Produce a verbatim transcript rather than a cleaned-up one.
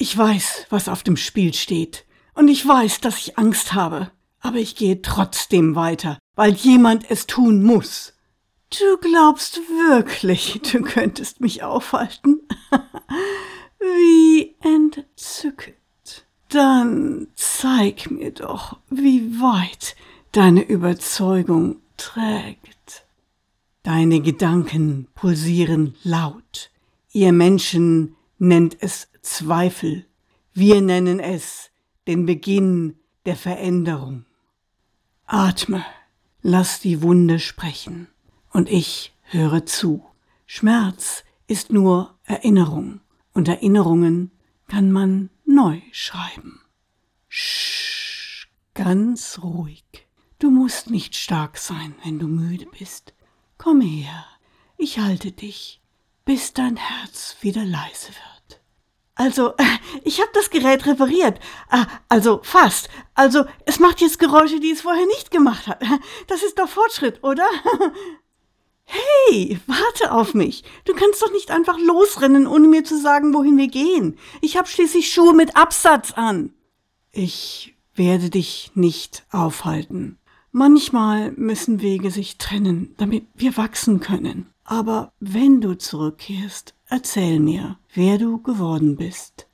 Ich weiß, was auf dem Spiel steht. Und ich weiß, dass ich Angst habe. Aber ich gehe trotzdem weiter, weil jemand es tun muss. Du glaubst wirklich, du könntest mich aufhalten? Wie entzückend. Dann zeig mir doch, wie weit deine Überzeugung trägt. Deine Gedanken pulsieren laut. Ihr Menschen nennt es Zweifel. Wir nennen es den Beginn der Veränderung. Atme, lass die Wunde sprechen und ich höre zu. Schmerz ist nur Erinnerung und Erinnerungen kann man neu schreiben. Sch, ganz ruhig. Du musst nicht stark sein, wenn du müde bist. Komm her, ich halte dich, bis dein Herz wieder leise wird. Also, ich habe das Gerät repariert. Also, fast. Also, es macht jetzt Geräusche, die es vorher nicht gemacht hat. Das ist doch Fortschritt, oder? Hey, warte auf mich. Du kannst doch nicht einfach losrennen, ohne mir zu sagen, wohin wir gehen. Ich habe schließlich Schuhe mit Absatz an. Ich werde dich nicht aufhalten. Manchmal müssen Wege sich trennen, damit wir wachsen können. Aber wenn du zurückkehrst, erzähl mir, wer du geworden bist.